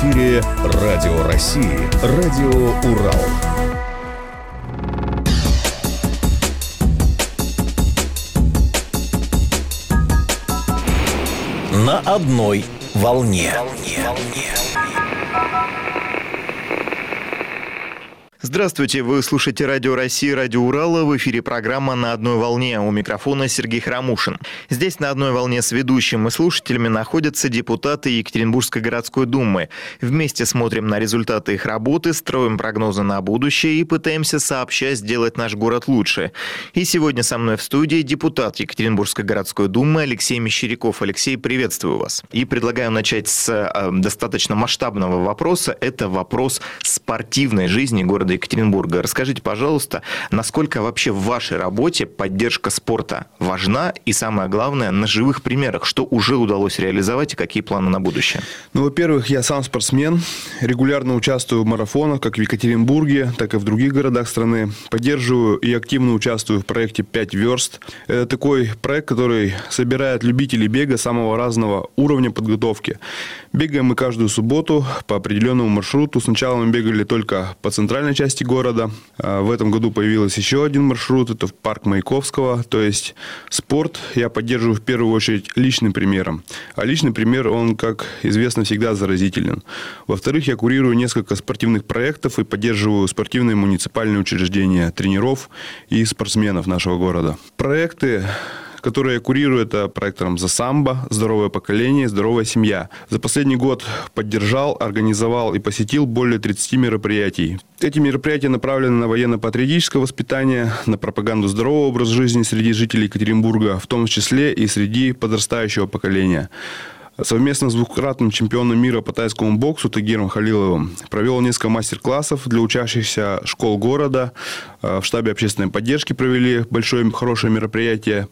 эфире Радио России, Радио Урал. На одной волне. Здравствуйте, вы слушаете Радио России, Радио Урала. В эфире программа «На одной волне». У микрофона Сергей Храмушин. Здесь на одной волне с ведущим и слушателями находятся депутаты Екатеринбургской городской думы. Вместе смотрим на результаты их работы, строим прогнозы на будущее и пытаемся сообща сделать наш город лучше. И сегодня со мной в студии депутат Екатеринбургской городской думы Алексей Мещеряков. Алексей, приветствую вас. И предлагаю начать с достаточно масштабного вопроса. Это вопрос спортивной жизни города Екатеринбурга. Расскажите, пожалуйста, насколько вообще в вашей работе поддержка спорта важна и, самое главное, на живых примерах, что уже удалось реализовать и какие планы на будущее? Во-первых, я сам спортсмен, регулярно участвую в марафонах, как в Екатеринбурге, так и в других городах страны. Поддерживаю и активно участвую в проекте «5 верст». Это такой проект, который собирает любителей бега самого разного уровня подготовки. Бегаем мы каждую субботу по определенному маршруту. Сначала мы бегали только по центральной части города. В этом году появился еще один маршрут. Это в парк Маяковского. То есть спорт я поддерживаю в первую очередь личным примером. А личный пример, он, как известно, всегда заразителен. Во-вторых, я курирую несколько спортивных проектов и поддерживаю спортивные муниципальные учреждения, тренеров и спортсменов нашего города. Проекты, которые я курирую, это проект «За самбо», «Здоровое поколение», «Здоровая семья». За последний год поддержал, организовал и посетил более 30 мероприятий. Эти мероприятия направлены на военно-патриотическое воспитание, на пропаганду здорового образа жизни среди жителей Екатеринбурга, в том числе и среди подрастающего поколения. Совместно с двукратным чемпионом мира по тайскому боксу Тагиром Халиловым провел несколько мастер-классов для учащихся школ города. В штабе общественной поддержки провели большое хорошее мероприятие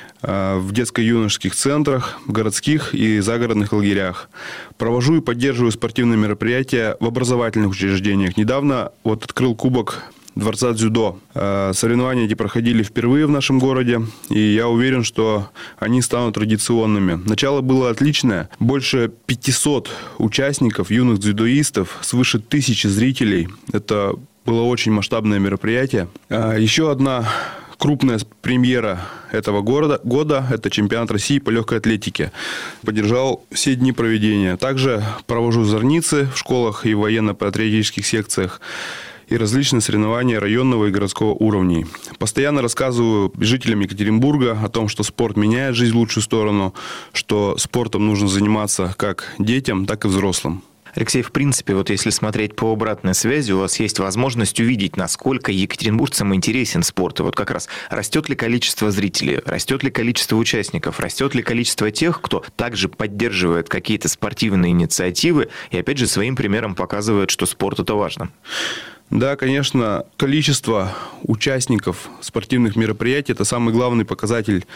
в детско-юношеских центрах, в городских и загородных лагерях. Провожу и поддерживаю спортивные мероприятия в образовательных учреждениях. Недавно открыл кубок Дворца дзюдо. Соревнования эти проходили впервые в нашем городе, и я уверен, что они станут традиционными. Начало было отличное. Больше 500 участников, юных дзюдоистов, свыше 1000 зрителей. Это было очень масштабное мероприятие. Еще одна крупная премьера этого года – это чемпионат России по легкой атлетике. Поддержал все дни проведения. Также провожу зорницы в школах и военно-патриотических секциях и различные соревнования районного и городского уровней. Постоянно рассказываю жителям Екатеринбурга о том, что спорт меняет жизнь в лучшую сторону, что спортом нужно заниматься как детям, так и взрослым. Алексей, в принципе, если смотреть по обратной связи, у вас есть возможность увидеть, насколько екатеринбуржцам интересен спорт. И как раз растет ли количество зрителей, растет ли количество участников, растет ли количество тех, кто также поддерживает какие-то спортивные инициативы и, опять же, своим примером показывает, что спорт – это важно. Да, конечно, количество участников спортивных мероприятий – это самый главный показатель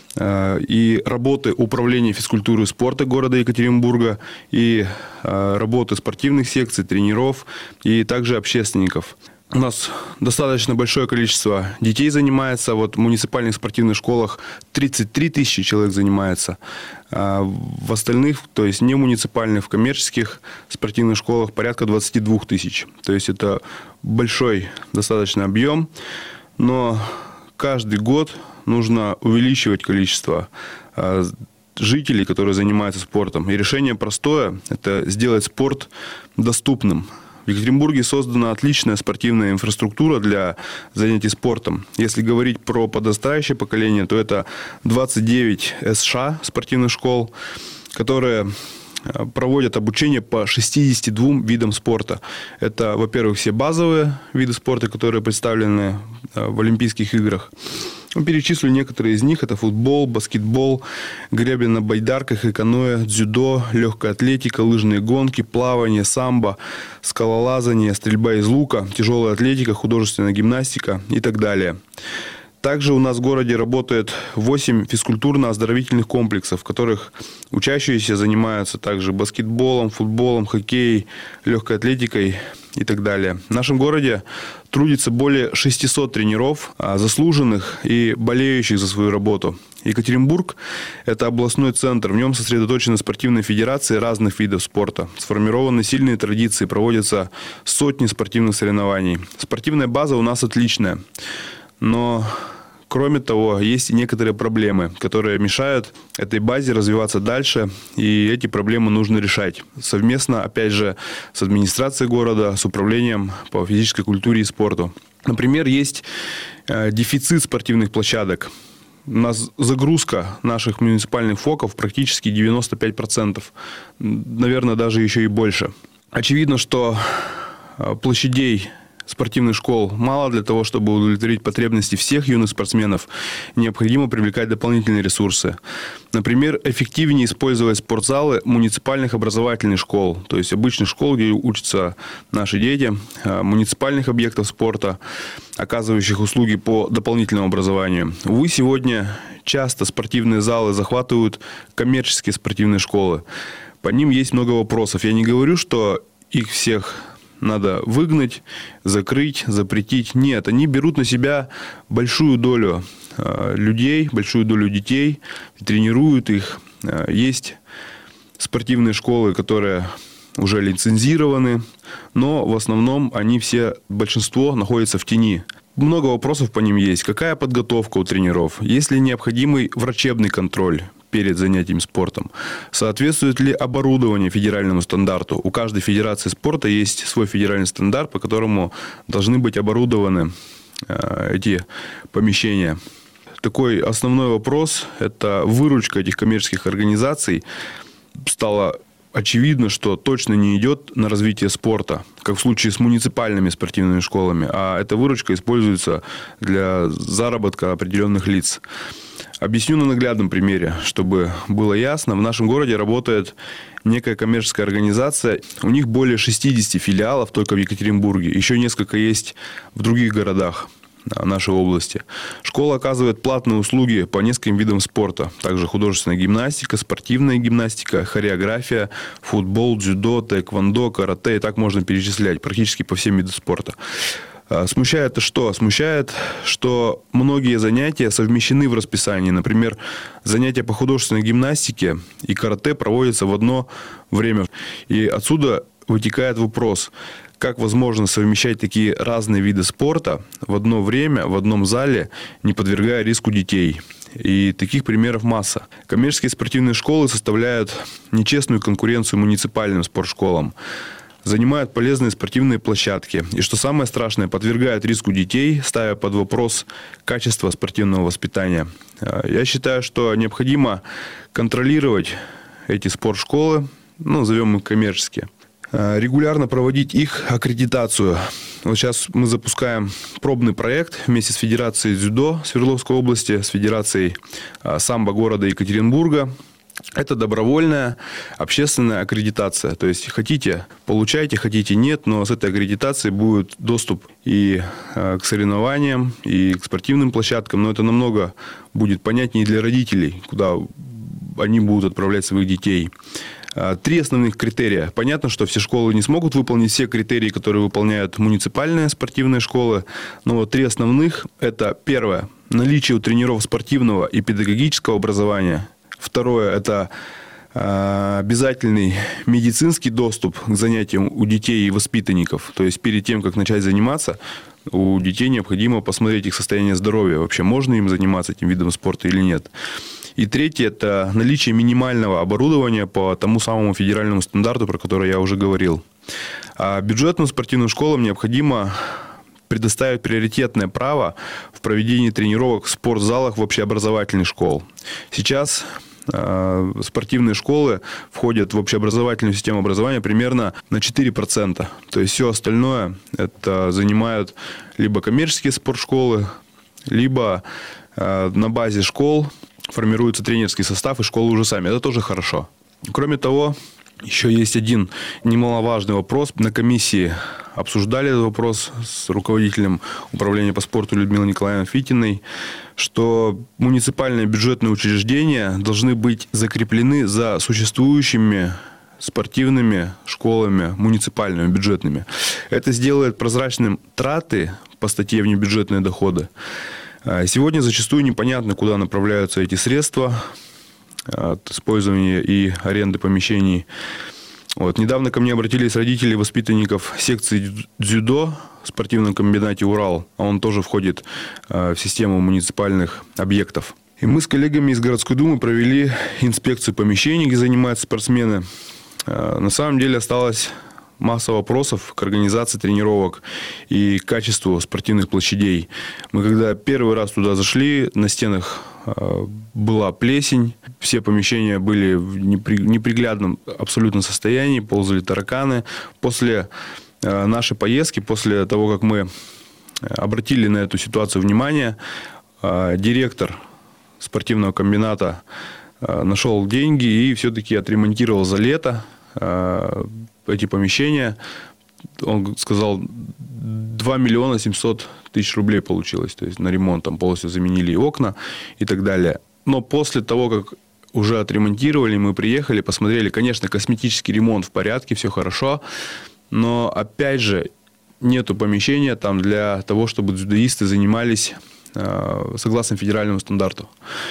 и работы управления физкультуры и спорта города Екатеринбурга, и работы спортивных секций, тренеров и также общественников. У нас достаточно большое количество детей занимается. В муниципальных спортивных школах 33 тысячи человек занимается. А в остальных, то есть не муниципальных, в коммерческих спортивных школах порядка 22 тысяч. То есть это большой достаточно объем. Но каждый год нужно увеличивать количество жителей, которые занимаются спортом. И решение простое – это сделать спорт доступным. В Екатеринбурге создана отличная спортивная инфраструктура для занятий спортом. Если говорить про подрастающее поколение, то это 29 СШ спортивных школ, которые проводят обучение по 62 видам спорта. Это, во-первых, все базовые виды спорта, которые представлены в Олимпийских играх. Перечислю некоторые из них. Это футбол, баскетбол, гребля на байдарках и каноэ, дзюдо, легкая атлетика, лыжные гонки, плавание, самбо, скалолазание, стрельба из лука, тяжелая атлетика, художественная гимнастика и так далее. Также у нас в городе работает 8 физкультурно-оздоровительных комплексов, в которых учащиеся занимаются также баскетболом, футболом, хоккеем, легкой атлетикой и так далее. В нашем городе трудится более 600 тренеров, заслуженных и болеющих за свою работу. Екатеринбург – это областной центр. В нем сосредоточены спортивные федерации разных видов спорта. Сформированы сильные традиции, проводятся сотни спортивных соревнований. Спортивная база у нас отличная. Но, кроме того, есть и некоторые проблемы, которые мешают этой базе развиваться дальше. И эти проблемы нужно решать. Совместно, опять же, с администрацией города, с управлением по физической культуре и спорту. Например, есть дефицит спортивных площадок. У нас загрузка наших муниципальных ФОКов практически 95%. Наверное, даже еще и больше. Очевидно, что площадей спортивных школ мало для того, чтобы удовлетворить потребности всех юных спортсменов. Необходимо привлекать дополнительные ресурсы. Например, эффективнее использовать спортзалы муниципальных образовательных школ, то есть обычных школ, где учатся наши дети, муниципальных объектов спорта, оказывающих услуги по дополнительному образованию. Увы, сегодня часто спортивные залы захватывают коммерческие спортивные школы. По ним есть много вопросов. Я не говорю, что их всех надо выгнать, закрыть, запретить. Нет, они берут на себя большую долю людей, большую долю детей, тренируют их. Есть спортивные школы, которые уже лицензированы, но в основном они все, большинство находятся в тени. Много вопросов по ним есть. Какая подготовка у тренеров? Есть ли необходимый врачебный контроль перед занятием спортом? Соответствует ли оборудование федеральному стандарту? У каждой федерации спорта есть свой федеральный стандарт, по которому должны быть оборудованы эти помещения. Такой основной вопрос – это выручка этих коммерческих организаций. Стало очевидно, что точно не идет на развитие спорта, как в случае с муниципальными спортивными школами, а эта выручка используется для заработка определенных лиц. Объясню на наглядном примере, чтобы было ясно. В нашем городе работает некая коммерческая организация. У них более 60 филиалов только в Екатеринбурге. Еще несколько есть в других городах нашей области. Школа оказывает платные услуги по нескольким видам спорта. Также художественная гимнастика, спортивная гимнастика, хореография, футбол, дзюдо, тэквондо, карате. И так можно перечислять практически по всем видам спорта. Смущает что? Смущает, что многие занятия совмещены в расписании. Например, занятия по художественной гимнастике и карате проводятся в одно время. И отсюда вытекает вопрос, как возможно совмещать такие разные виды спорта в одно время, в одном зале, не подвергая риску детей. И таких примеров масса. Коммерческие спортивные школы составляют нечестную конкуренцию муниципальным спортшколам. Занимают полезные спортивные площадки. И что самое страшное, подвергают риску детей, ставя под вопрос качество спортивного воспитания. Я считаю, что необходимо контролировать эти спортшколы, назовем их коммерческие. Регулярно проводить их аккредитацию. Вот сейчас мы запускаем пробный проект вместе с Федерацией дзюдо Свердловской области, с Федерацией самбо города Екатеринбурга. Это добровольная общественная аккредитация. То есть хотите – получайте, хотите – нет, но с этой аккредитацией будет доступ и к соревнованиям, и к спортивным площадкам. Но это намного будет понятнее для родителей, куда они будут отправлять своих детей. 3 основных критерия. Понятно, что все школы не смогут выполнить все критерии, которые выполняют муниципальные спортивные школы. Но вот 3 основных – это первое – наличие у тренеров спортивного и педагогического образования. Второе – это обязательный медицинский доступ к занятиям у детей и воспитанников. То есть перед тем, как начать заниматься, у детей необходимо посмотреть их состояние здоровья. Вообще можно им заниматься этим видом спорта или нет. И третье – это наличие минимального оборудования по тому самому федеральному стандарту, про который я уже говорил. А бюджетным спортивным школам необходимо предоставить приоритетное право в проведении тренировок в спортзалах в общеобразовательных школ. Сейчас спортивные школы входят в общеобразовательную систему образования примерно на 4%. То есть все остальное это занимают либо коммерческие спортшколы, либо на базе школ формируется тренерский состав, и школы уже сами. Это тоже хорошо. Кроме того, еще есть один немаловажный вопрос. На комиссии обсуждали этот вопрос с руководителем управления по спорту Людмилой Николаевной Фитиной, что муниципальные бюджетные учреждения должны быть закреплены за существующими спортивными школами, муниципальными, бюджетными. Это сделает прозрачным траты по статье «Внебюджетные доходы». Сегодня зачастую непонятно, куда направляются эти средства от использования и аренды помещений. Недавно ко мне обратились родители воспитанников секции дзюдо в спортивном комбинате «Урал», а он тоже входит в систему муниципальных объектов. И мы с коллегами из городской думы провели инспекцию помещений, где занимаются спортсмены. На самом деле осталось масса вопросов к организации тренировок и качеству спортивных площадей. Мы когда первый раз туда зашли, на стенах была плесень, все помещения были в неприглядном абсолютно состоянии, ползали тараканы. После нашей поездки, после того, как мы обратили на эту ситуацию внимание, директор спортивного комбината нашел деньги и все-таки отремонтировал за лето эти помещения. Он сказал, 2 миллиона 700 тысяч рублей получилось. То есть на ремонт там полностью заменили окна и так далее. Но после того, как уже отремонтировали, мы приехали, посмотрели. Конечно, косметический ремонт в порядке, все хорошо. Но опять же, нету помещения там для того, чтобы дзюдоисты занимались согласно федеральному стандарту.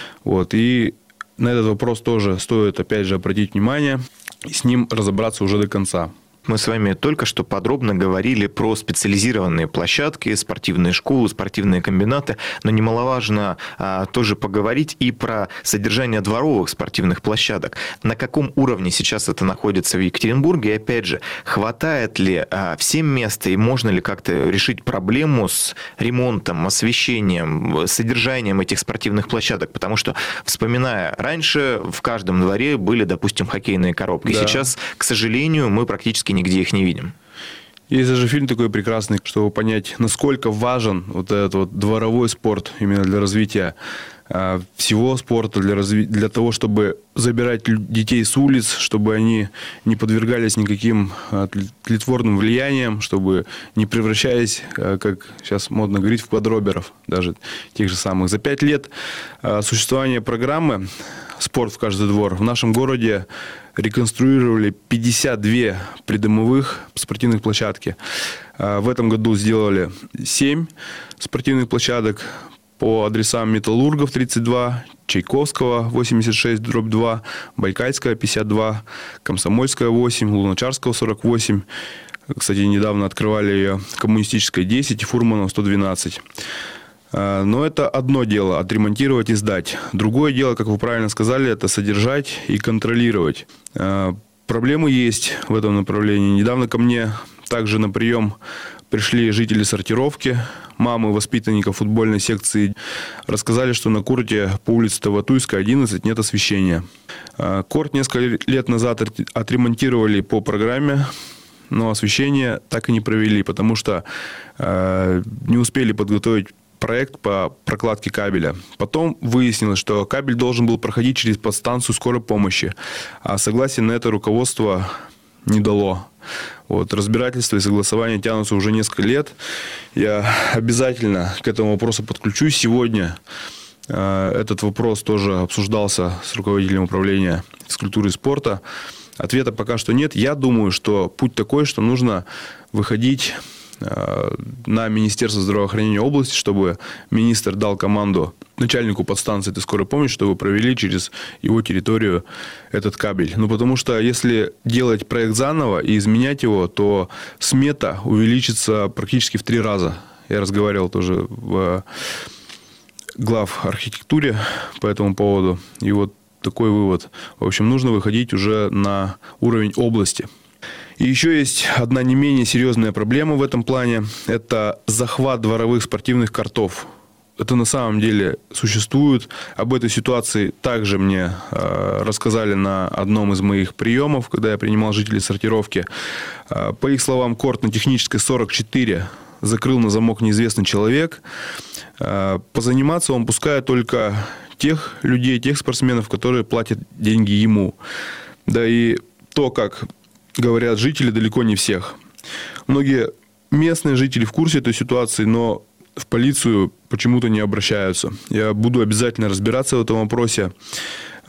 И на этот вопрос тоже стоит, опять же, обратить внимание и с ним разобраться уже до конца. Мы с вами только что подробно говорили про специализированные площадки, спортивные школы, спортивные комбинаты, но немаловажно тоже поговорить и про содержание дворовых спортивных площадок. На каком уровне сейчас это находится в Екатеринбурге? И опять же, хватает ли всем места и можно ли как-то решить проблему с ремонтом, освещением, содержанием этих спортивных площадок? Потому что, вспоминая, раньше в каждом дворе были, допустим, хоккейные коробки. Да. Сейчас, к сожалению, мы практически нигде их не видим. Есть даже фильм такой прекрасный, чтобы понять, насколько важен этот дворовой спорт именно для развития всего спорта, для того, чтобы забирать детей с улиц, чтобы они не подвергались никаким тлетворным влияниям, чтобы не превращались, как сейчас модно говорить, в квадроберов, даже тех же самых. За 5 лет существования программы «Спорт в каждый двор» в нашем городе реконструировали 52 придомовых спортивных площадки. В этом году сделали 7 спортивных площадок по адресам Металлургов 32, Чайковского 86/2, Байкальская 52, Комсомольская 8, Луначарского 48. Кстати, недавно открывали ее, Коммунистическая 10 и Фурманова 112. Но это одно дело – отремонтировать и сдать. Другое дело, как вы правильно сказали, это содержать и контролировать. Проблемы есть в этом направлении. Недавно ко мне также на прием пришли жители Сортировки, мамы воспитанников футбольной секции. Рассказали, что на корте по улице Таватуйская, 11, нет освещения. Корт несколько лет назад отремонтировали по программе, но освещение так и не провели, потому что не успели подготовить проект по прокладке кабеля. Потом выяснилось, что кабель должен был проходить через подстанцию скорой помощи, а согласие на это руководство не дало. Разбирательство и согласование тянутся уже несколько лет. Я обязательно к этому вопросу подключусь. Сегодня этот вопрос тоже обсуждался с руководителем управления физкультуры и спорта. Ответа пока что нет. Я думаю, что путь такой, что нужно выходить на Министерство здравоохранения области, чтобы министр дал команду начальнику подстанции этой скорой помощи, чтобы провели через его территорию этот кабель. Потому что если делать проект заново и изменять его, то смета увеличится практически в 3 раза. Я разговаривал тоже в глав архитектуре по этому поводу. И такой вывод. В общем, нужно выходить уже на уровень области. И еще есть одна не менее серьезная проблема в этом плане. Это захват дворовых спортивных кортов. Это на самом деле существует. Об этой ситуации также мне рассказали на одном из моих приемов, когда я принимал жителей Сортировки. По их словам, корт на Технической 44 закрыл на замок неизвестный человек. Позаниматься он пускает только тех людей, тех спортсменов, которые платят деньги ему. Да и то, как говорят жители, далеко не всех. Многие местные жители в курсе этой ситуации, но в полицию почему-то не обращаются. Я буду обязательно разбираться в этом вопросе.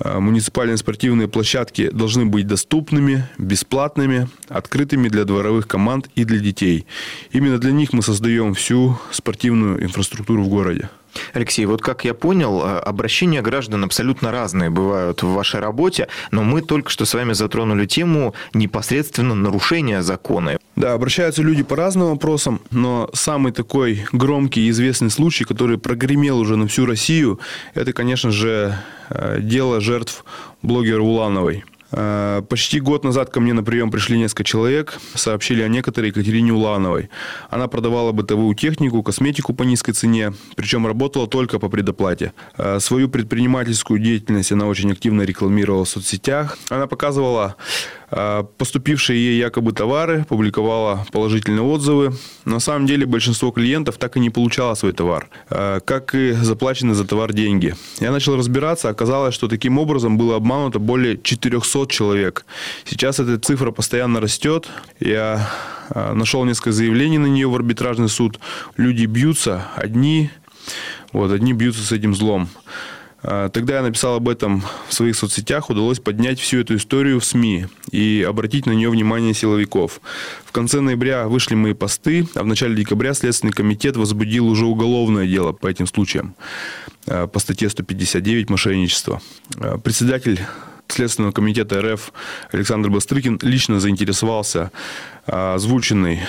Муниципальные спортивные площадки должны быть доступными, бесплатными, открытыми для дворовых команд и для детей. Именно для них мы создаем всю спортивную инфраструктуру в городе. Алексей, вот как я понял, обращения граждан абсолютно разные бывают в вашей работе, но мы только что с вами затронули тему непосредственно нарушения закона. Да, обращаются люди по разным вопросам, но самый такой громкий и известный случай, который прогремел уже на всю Россию, это, конечно же, дело жертв блогера Улановой. Почти год назад ко мне на прием пришли несколько человек, сообщили о некоторой Екатерине Улановой. Она продавала бытовую технику, косметику по низкой цене, причем работала только по предоплате. Свою предпринимательскую деятельность она очень активно рекламировала в соцсетях. Она показывала поступившие ей якобы товары, публиковала положительные отзывы. На самом деле большинство клиентов так и не получало свой товар, как и заплачены за товар деньги. Я начал разбираться, оказалось, что таким образом было обмануто более 400 человек. Сейчас эта цифра постоянно растет. Я нашел несколько заявлений на нее в арбитражный суд. Люди бьются, одни бьются с этим злом. Тогда я написал об этом в своих соцсетях, удалось поднять всю эту историю в СМИ и обратить на нее внимание силовиков. В конце ноября вышли мои посты, а в начале декабря Следственный комитет возбудил уже уголовное дело по этим случаям по статье 159 «Мошенничество». Председатель Следственного комитета РФ Александр Бастрыкин лично заинтересовался озвученной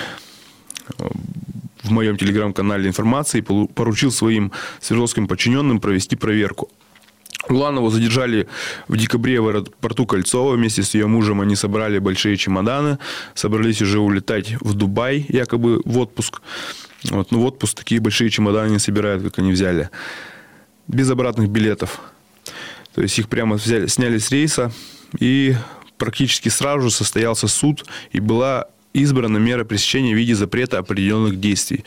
в моем телеграм-канале информации и поручил своим свердловским подчиненным провести проверку. Уланову задержали в декабре в аэропорту Кольцово. Вместе с ее мужем они собрали большие чемоданы, собрались уже улетать в Дубай, якобы в отпуск. Но в отпуск такие большие чемоданы не собирают, как они взяли. Без обратных билетов. То есть их прямо сняли с рейса, и практически сразу же состоялся суд, и была избрана мера пресечения в виде запрета определенных действий.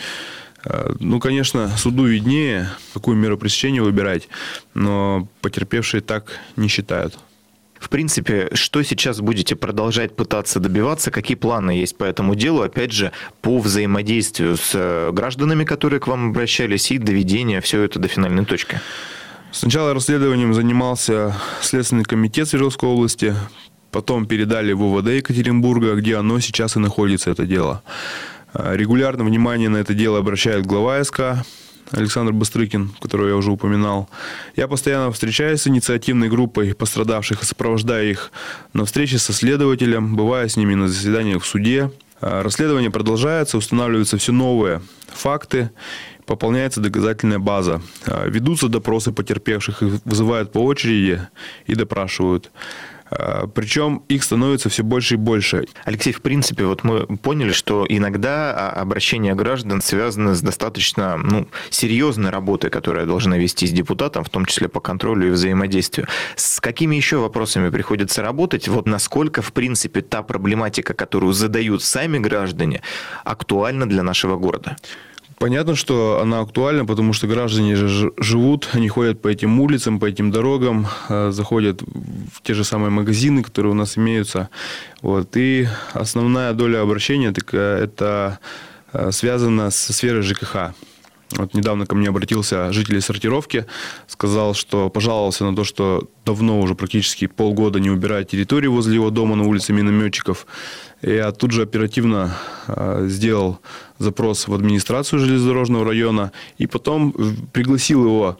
Конечно, суду виднее, какую меру пресечения выбирать, но потерпевшие так не считают. В принципе, что сейчас будете продолжать пытаться добиваться? Какие планы есть по этому делу? Опять же, по взаимодействию с гражданами, которые к вам обращались, и доведение все это до финальной точки. Сначала расследованием занимался Следственный комитет Свердловской области, потом передали в УВД Екатеринбурга, где оно сейчас и находится, это дело. Регулярно внимание на это дело обращает глава СК Александр Бастрыкин, которого я уже упоминал. Я постоянно встречаюсь с инициативной группой пострадавших и сопровождаю их на встрече со следователем, бывая с ними на заседаниях в суде. Расследование продолжается, устанавливаются все новые факты, пополняется доказательная база. Ведутся допросы потерпевших, их вызывают по очереди и допрашивают. Причем их становится все больше и больше. Алексей, в принципе, вот мы поняли, что иногда обращения граждан связаны с достаточно серьезной работой, которая должна вестись депутатом, в том числе по контролю и взаимодействию. С какими еще вопросами приходится работать? Вот насколько, в принципе, та проблематика, которую задают сами граждане, актуальна для нашего города? Понятно, что она актуальна, потому что граждане же живут, они ходят по этим улицам, по этим дорогам, заходят в те же самые магазины, которые у нас имеются. И основная доля обращения это связана со сферой ЖКХ. Недавно ко мне обратился житель сортировки, сказал, что пожаловался на то, что давно уже практически полгода не убирает территорию возле его дома на улице Минометчиков. Я тут же оперативно сделал запрос в администрацию железнодорожного района и потом пригласил его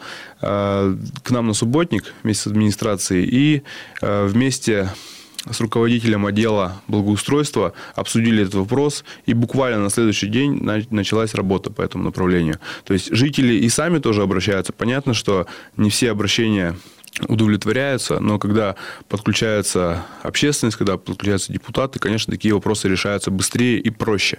к нам на субботник вместе с администрацией и вместе с руководителем отдела благоустройства обсудили этот вопрос, и буквально на следующий день началась работа по этому направлению. То есть жители и сами тоже обращаются. Понятно, что не все обращения удовлетворяются, но когда подключается общественность, когда подключаются депутаты, конечно, такие вопросы решаются быстрее и проще.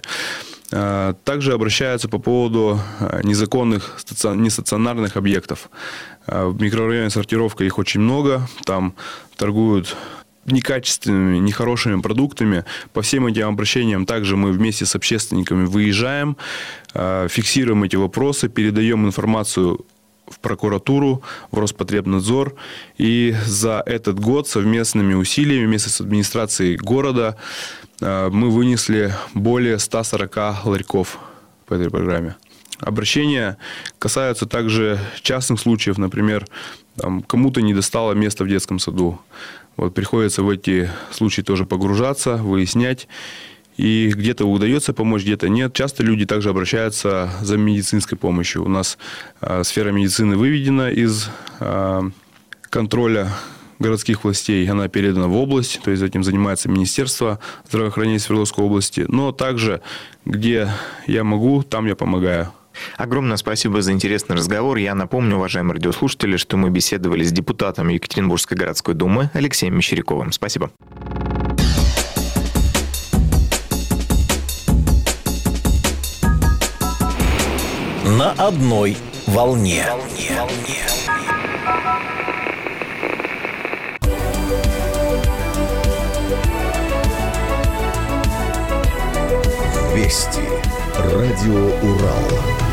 Также обращаются по поводу незаконных нестационарных объектов. В микрорайоне Сортировка их очень много, там торгуют некачественными, нехорошими продуктами. По всем этим обращениям также мы вместе с общественниками выезжаем, фиксируем эти вопросы, передаем информацию в прокуратуру, в Роспотребнадзор. И за этот год совместными усилиями вместе с администрацией города мы вынесли более 140 ларьков по этой программе. Обращения касаются также частных случаев, например, кому-то не достало места в детском саду. Вот, приходится в эти случаи тоже погружаться, выяснять. И где-то удается помочь, где-то нет. Часто люди также обращаются за медицинской помощью. У нас сфера медицины выведена из контроля городских властей, она передана в область, то есть этим занимается Министерство здравоохранения Свердловской области. Но также, где я могу, там я помогаю. Огромное спасибо за интересный разговор. Я напомню, уважаемые радиослушатели, что мы беседовали с депутатом Екатеринбургской городской думы Алексеем Мещеряковым. Спасибо. На одной волне. Вести. Радио Урал.